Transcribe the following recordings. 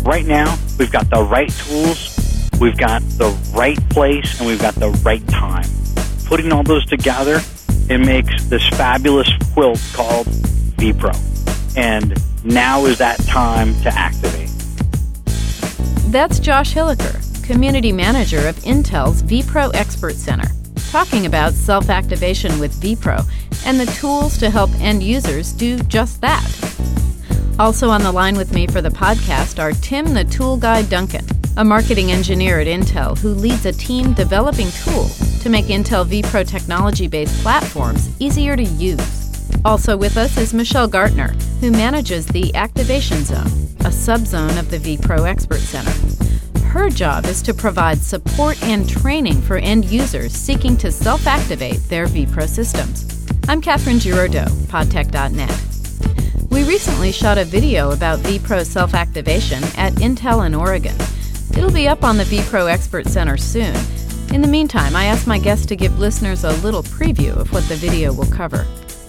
Right now, we've got the right tools, we've got the right place, and we've got the right time. Putting all those together, it makes this fabulous quilt called vPro. And now is that time to activate. That's Josh Hilliker, Community Manager of Intel's vPro Expert Center, talking about self-activation with vPro and the tools to help end users do just that. Also on the line with me for the podcast are Tim the Tool Guy Duncan, a marketing engineer at Intel who leads a team developing tools to make Intel vPro technology-based platforms easier to use. Also with us is Michelle Gartner, who manages the Activation Zone, a subzone of the vPro Expert Center. Her job is to provide support and training for end users seeking to self-activate their vPro systems. I'm Catherine Girardeau, podtech.net. We recently shot a video about vPro self-activation at Intel in Oregon. It'll be up on the vPro Expert Center soon. In the meantime, I asked my guest to give listeners a little preview of what the video will cover.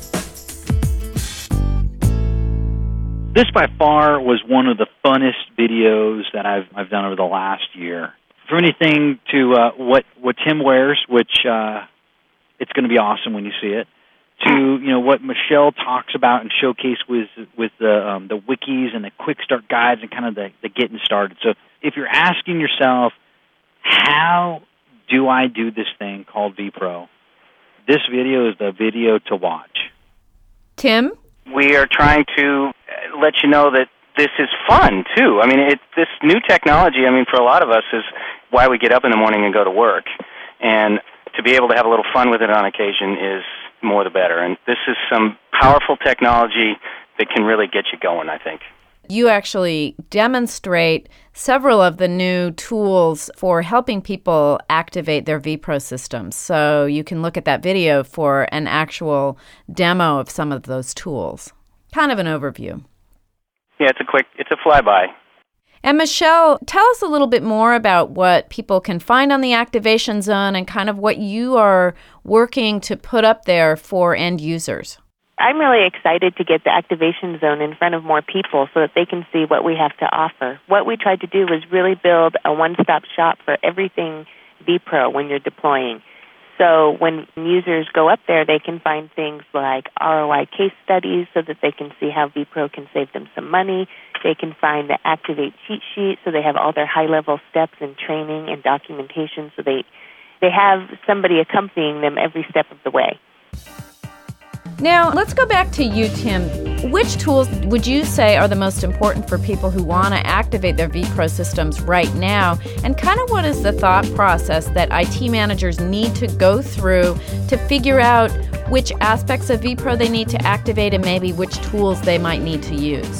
This by far was one of the funnest videos that I've done over the last year. From anything to what Tim wears, which it's going to be awesome when you see it, to what Michelle talks about and showcase with the wikis and the quick start guides and kind of the getting started. So if you're asking yourself, how do I do this thing called vPro? This video is the video to watch. Tim? We are trying to let you know that this is fun, too. I mean, this new technology, for a lot of us is why we get up in the morning and go to work. And to be able to have a little fun with it on occasion is more the better. And this is some powerful technology that can really get you going, I think. You actually demonstrate several of the new tools for helping people activate their vPro systems. So you can look at that video for an actual demo of some of those tools. Kind of an overview. Yeah, it's a flyby. And Michelle, tell us a little bit more about what people can find on the Activation Zone and kind of what you are working to put up there for end users. I'm really excited to get the Activation Zone in front of more people so that they can see what we have to offer. What we tried to do was really build a one-stop shop for everything vPro when you're deploying. So when users go up there, they can find things like ROI case studies so that they can see how vPro can save them some money. They can find the Activate cheat sheet so they have all their high-level steps and training and documentation so they have somebody accompanying them every step of the way. Now, let's go back to you, Tim. Which tools would you say are the most important for people who want to activate their vPro systems right now? And kind of what is the thought process that IT managers need to go through to figure out which aspects of vPro they need to activate and maybe which tools they might need to use?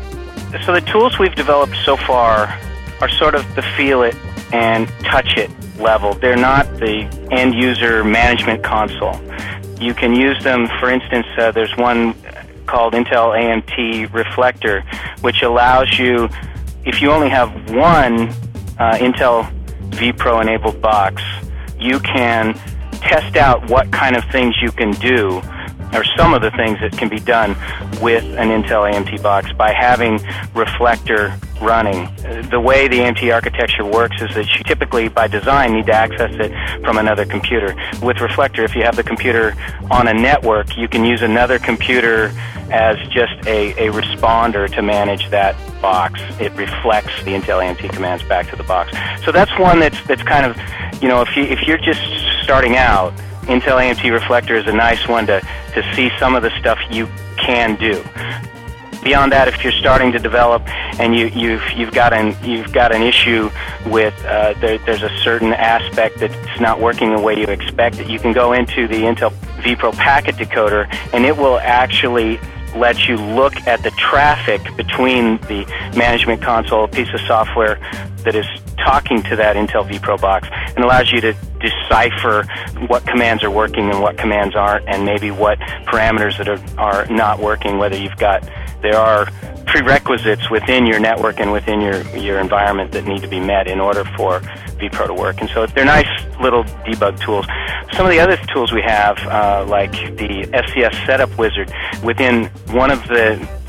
So the tools we've developed so far are sort of the feel it and touch it level. They're not the end user management console. You can use them, for instance, there's one called Intel AMT Reflector, which allows you, if you only have one Intel vPro-enabled box, you can test out what kind of things you can do, or some of the things that can be done with an Intel AMT box by having Reflector running. The way the AMT architecture works is that you typically, by design, need to access it from another computer. With Reflector, if you have the computer on a network, you can use another computer as just a responder to manage that box. It reflects the Intel AMT commands back to the box. So that's one that's kind of, if you're just starting out, Intel AMT Reflector is a nice one to see some of the stuff you can do. Beyond that, if you're starting to develop and you've got an issue with there's a certain aspect that's not working the way you expect it, you can go into the Intel vPro Packet Decoder, and it will actually let you look at the traffic between the management console, a piece of software that is talking to that Intel vPro box, and allows you to decipher what commands are working and what commands aren't, and maybe what parameters that are not working, whether there are prerequisites within your network and within your environment that need to be met in order for vPro to work. And so they're nice little debug tools. Some of the other tools we have, like the SCS Setup Wizard, within one of the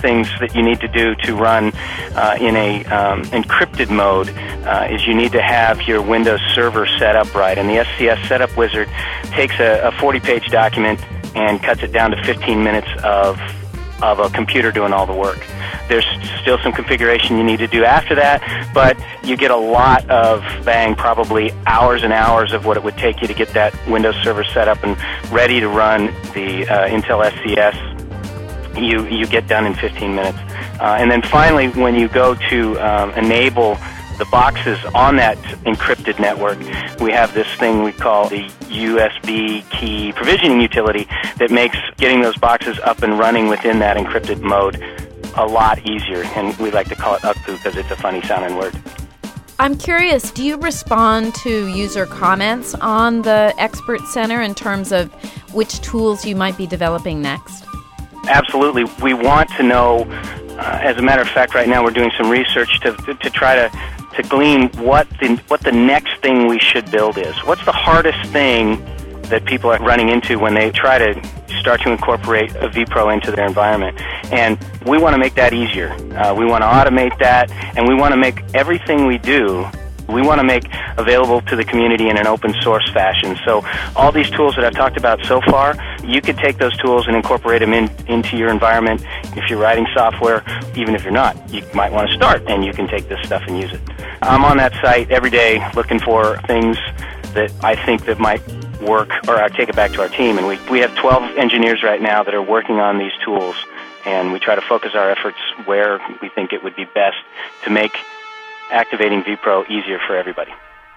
things that you need to do to run in a encrypted mode is you need to have your Windows Server set up right. And the SCS Setup Wizard takes a 40-page document and cuts it down to 15 minutes of a computer doing all the work. There's still some configuration you need to do after that, but you get a lot of bang, probably hours and hours of what it would take you to get that Windows Server set up and ready to run the Intel SCS. You get done in 15 minutes. And then finally, when you go to enable the boxes on that encrypted network, we have this thing we call the USB key provisioning utility that makes getting those boxes up and running within that encrypted mode a lot easier. And we like to call it UCPU because it's a funny sounding word. I'm curious, do you respond to user comments on the Expert Center in terms of which tools you might be developing next? Absolutely. We want to know, as a matter of fact, right now we're doing some research to try to glean what the next thing we should build is. What's the hardest thing that people are running into when they try to start to incorporate a vPro into their environment? And we want to make that easier. We want to automate that, and we want to make everything we do, we want to make available to the community in an open source fashion. So all these tools that I've talked about so far, you could take those tools and incorporate them into your environment. If you're writing software, even if you're not, you might want to start, and you can take this stuff and use it. I'm on that site every day looking for things that I think that might work, or I take it back to our team. And we have 12 engineers right now that are working on these tools, and we try to focus our efforts where we think it would be best to make activating vPro easier for everybody.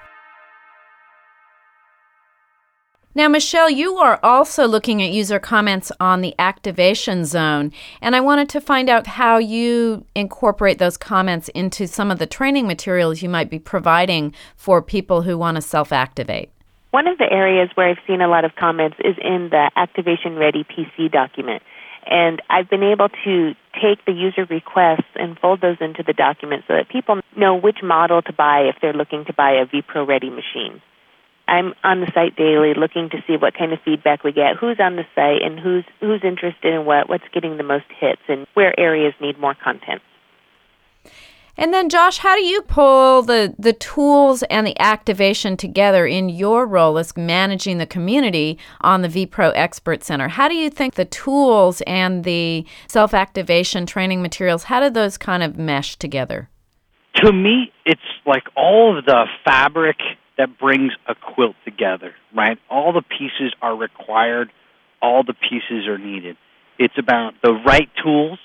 Now, Michelle, you are also looking at user comments on the activation zone, and I wanted to find out how you incorporate those comments into some of the training materials you might be providing for people who want to self-activate. One of the areas where I've seen a lot of comments is in the Activation Ready PC document. And I've been able to take the user requests and fold those into the document so that people know which model to buy if they're looking to buy a vPro Ready machine. I'm on the site daily looking to see what kind of feedback we get, who's on the site, and who's interested in what's getting the most hits, and where areas need more content. And then, Josh, how do you pull the tools and the activation together in your role as managing the community on the vPro Expert Center? How do you think the tools and the self-activation training materials, how do those kind of mesh together? To me, it's like all of the fabric that brings a quilt together, right? All the pieces are required. All the pieces are needed. It's about the right tools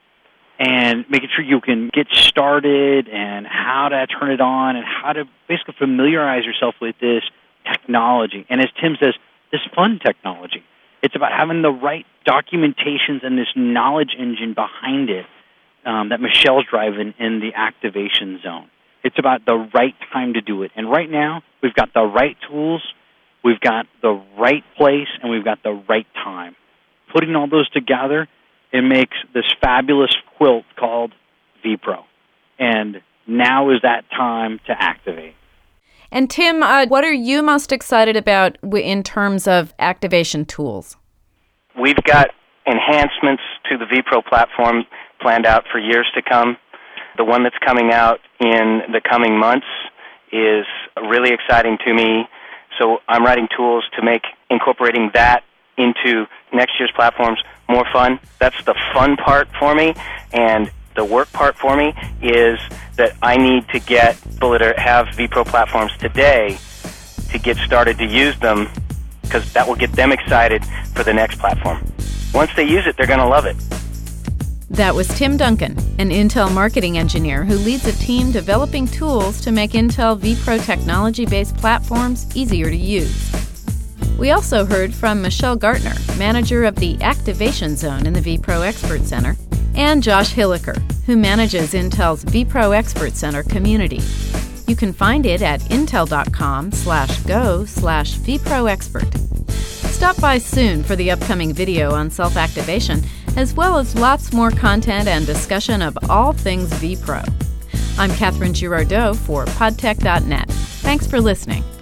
and making sure you can get started and how to turn it on and how to basically familiarize yourself with this technology. And as Tim says, this fun technology. It's about having the right documentations and this knowledge engine behind it that Michelle's driving in the activation zone. It's about the right time to do it. And right now, we've got the right tools, we've got the right place, and we've got the right time. Putting all those together, it makes this fabulous quilt called vPro. And now is that time to activate. And Tim, what are you most excited about in terms of activation tools? We've got enhancements to the vPro platform planned out for years to come. The one that's coming out in the coming months is really exciting to me. So I'm writing tools to make incorporating that into next year's platforms more fun. That's the fun part for me. And the work part for me is that I need to get people that have vPro platforms today to get started to use them, because that will get them excited for the next platform. Once they use it, they're going to love it. That was Tim Duncan, an Intel marketing engineer who leads a team developing tools to make Intel vPro technology-based platforms easier to use. We also heard from Michelle Gartner, manager of the Activation Zone in the vPro Expert Center, and Josh Hilliker, who manages Intel's vPro Expert Center community. You can find it at intel.com/go/vProExpert. Stop by soon for the upcoming video on self-activation, as well as lots more content and discussion of all things vPro. I'm Catherine Girardeau for podtech.net. Thanks for listening.